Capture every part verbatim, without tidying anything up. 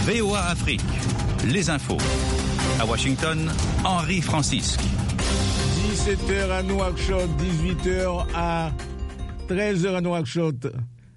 V O A Afrique, les infos. À Washington, Henri Francisque. dix-sept heures à Nouakchott, dix-huit heures à treize heures à Nouakchott.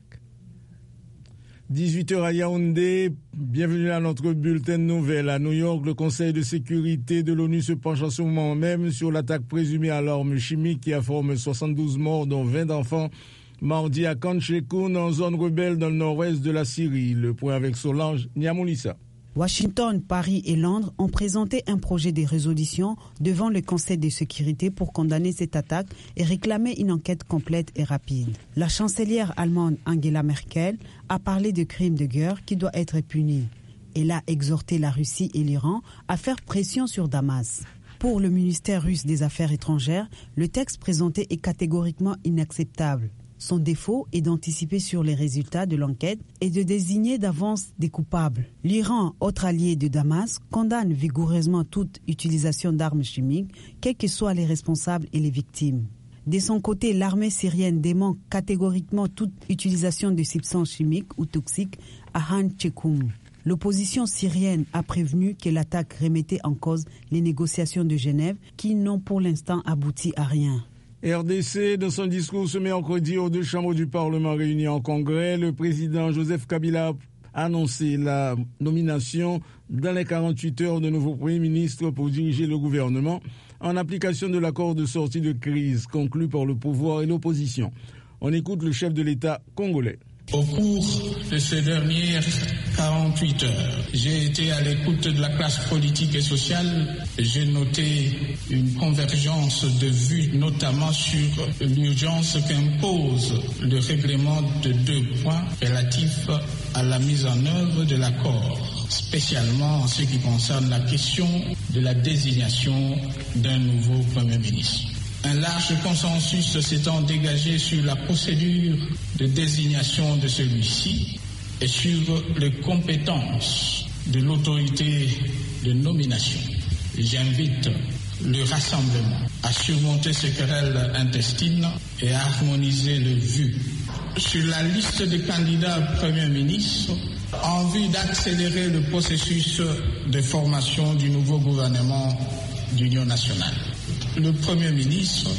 dix-huit heures à Yaoundé, bienvenue à notre bulletin de nouvelles. À New York, le Conseil de sécurité de l'ONU se penche en ce moment même sur l'attaque présumée à l'arme chimique qui a formé soixante-douze morts, dont vingt enfants, mardi à Khan Sheikhoun, en zone rebelle dans le nord-ouest de la Syrie. Le point avec Solange Niamoulissa. Washington, Paris et Londres ont présenté un projet de résolution devant le Conseil de sécurité pour condamner cette attaque et réclamer une enquête complète et rapide. La chancelière allemande Angela Merkel a parlé de crimes de guerre qui doivent être punis. Elle a exhorté la Russie et l'Iran à faire pression sur Damas. Pour le ministère russe des Affaires étrangères, le texte présenté est catégoriquement inacceptable. Son défaut est d'anticiper sur les résultats de l'enquête et de désigner d'avance des coupables. L'Iran, autre allié de Damas, condamne vigoureusement toute utilisation d'armes chimiques, quels que soient les responsables et les victimes. De son côté, l'armée syrienne dément catégoriquement toute utilisation de substances chimiques ou toxiques à Khan Sheikhoun. L'opposition syrienne a prévenu que l'attaque remettait en cause les négociations de Genève qui n'ont pour l'instant abouti à rien. R D C, dans son discours ce mercredi aux deux chambres du Parlement réunies en congrès, le président Joseph Kabila a annoncé la nomination dans les quarante-huit heures de nouveau Premier ministre pour diriger le gouvernement en application de l'accord de sortie de crise conclu par le pouvoir et l'opposition. On écoute le chef de l'État congolais. Au cours de ces dernières quarante-huit heures, j'ai été à l'écoute de la classe politique et sociale. J'ai noté une convergence de vues, notamment sur l'urgence qu'impose le règlement de deux points relatifs à la mise en œuvre de l'accord, spécialement en ce qui concerne la question de la désignation d'un nouveau Premier ministre. Un large consensus s'étant dégagé sur la procédure de désignation de celui-ci et sur les compétences de l'autorité de nomination. J'invite le Rassemblement à surmonter ces querelles intestines et à harmoniser les vues sur la liste des candidats Premier ministre en vue d'accélérer le processus de formation du nouveau gouvernement d'union nationale. Le Premier ministre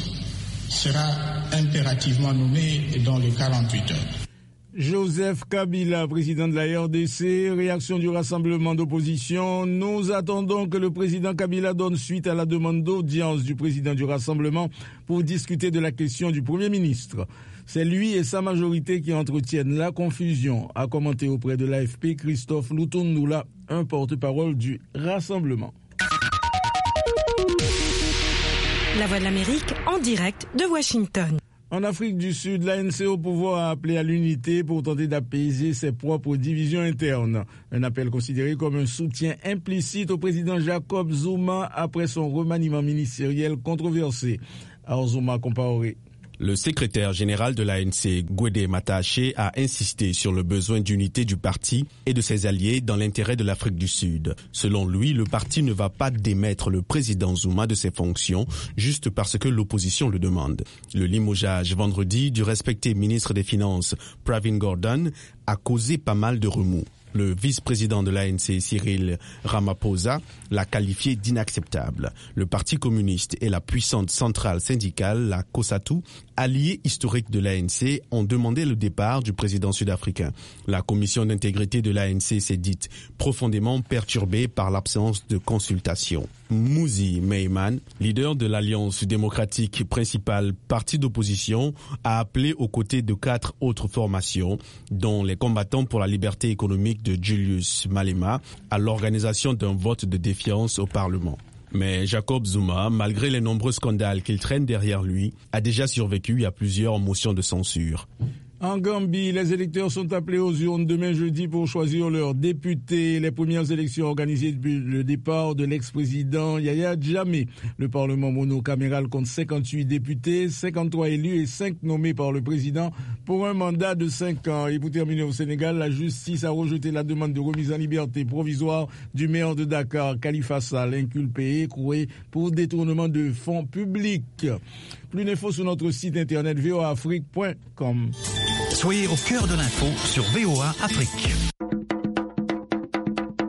sera impérativement nommé dans les quarante-huit heures. Joseph Kabila, président de la R D C, réaction du rassemblement d'opposition. Nous attendons que le président Kabila donne suite à la demande d'audience du président du rassemblement pour discuter de la question du Premier ministre. C'est lui et sa majorité qui entretiennent la confusion, a commenté auprès de l'A F P Christophe Lutundoula, un porte-parole du rassemblement. La Voix de l'Amérique en direct de Washington. En Afrique du Sud, l'A N C au pouvoir a appelé à l'unité pour tenter d'apaiser ses propres divisions internes. Un appel considéré comme un soutien implicite au président Jacob Zuma après son remaniement ministériel controversé. Alors Zuma comparé. Le secrétaire général de l'A N C, Gwede Mataché, a insisté sur le besoin d'unité du parti et de ses alliés dans l'intérêt de l'Afrique du Sud. Selon lui, le parti ne va pas démettre le président Zuma de ses fonctions juste parce que l'opposition le demande. Le limogeage vendredi du respecté ministre des Finances, Pravin Gordhan, a causé pas mal de remous. Le vice-président de l'A N C, Cyril Ramaphosa, l'a qualifié d'inacceptable. Le Parti communiste et la puissante centrale syndicale, la COSATU, alliés historiques de l'A N C, ont demandé le départ du président sud-africain. La commission d'intégrité de l'A N C s'est dite profondément perturbée par l'absence de consultation. Mouzi Meiman, leader de l'Alliance démocratique, principal parti d'opposition, a appelé aux côtés de quatre autres formations, dont les combattants pour la liberté économique de Julius Malema, à l'organisation d'un vote de défiance au Parlement. Mais Jacob Zuma, malgré les nombreux scandales qu'il traîne derrière lui, a déjà survécu à plusieurs motions de censure. En Gambie, les électeurs sont appelés aux urnes demain jeudi pour choisir leurs députés. Les premières élections organisées depuis le départ de l'ex-président Yahya Jammeh. Le Parlement monocaméral compte cinquante-huit députés, cinquante-trois élus et cinq nommés par le président pour un mandat de cinq ans. Et pour terminer au Sénégal, la justice a rejeté la demande de remise en liberté provisoire du maire de Dakar, Khalifa Sall, inculpé et écroué pour détournement de fonds publics. Plus d'infos sur notre site internet v o a afrique point com. Soyez au cœur de l'info sur V O A Afrique.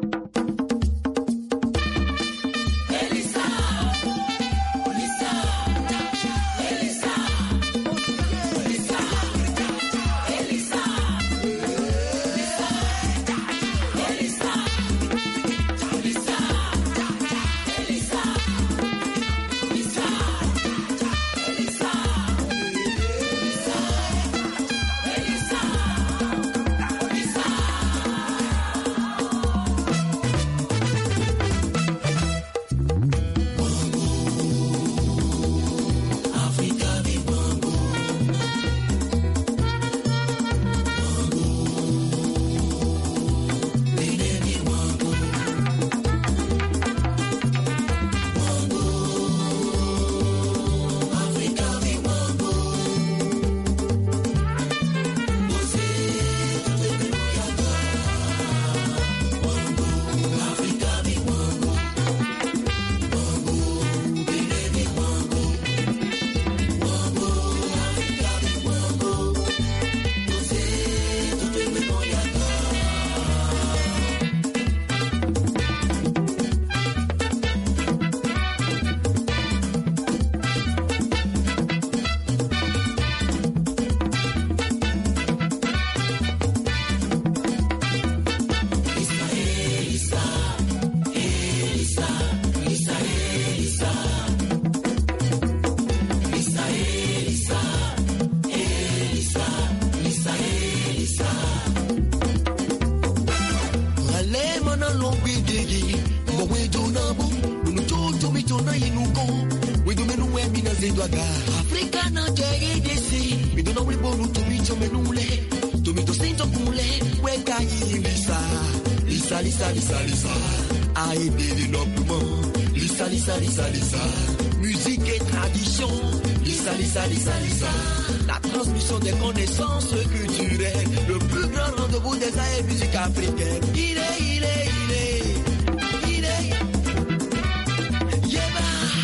digi, but we do nabu, we do to me to na inuko, we do menu we mina zedwaga. Africa na jegi desi, we do na we bonu to me to menule, to me to sinto kule, we kayi lisa, lisa lisa lisa lisa, aïe développement, lisa lisa lisa lisa, musique et tradition, lisa lisa lisa lisa, la transmission des connaissances culturelles, le plus grand rendez-vous des arts et musique africaine. Il est, il est, il est, il est, yeba,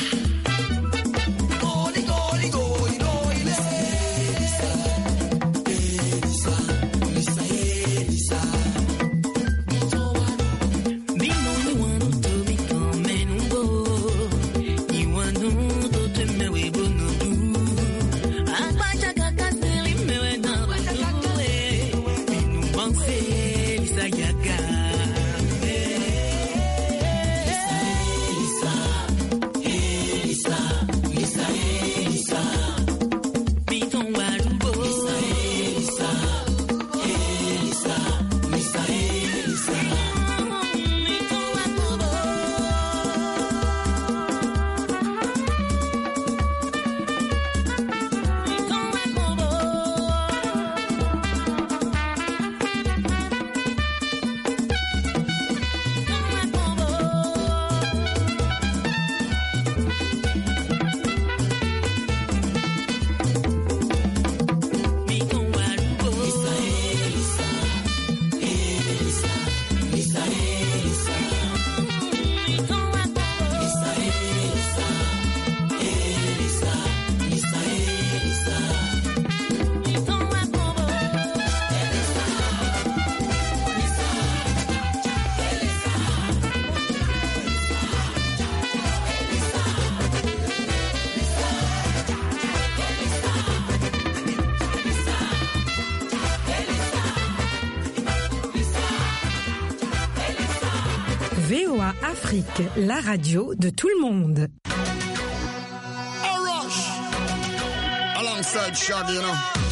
goli, goli, goli, goli, il est, Lisa, Lisa, Lisa, Lisa. Bino ni wanu to mi kome numbo, ni wanu to te mewe bono du, apacha kakasili mewe na bakule, binu banse Lisa yaga. V O A Afrique, la radio de tout le monde. A rush alongside Shaggy, you know.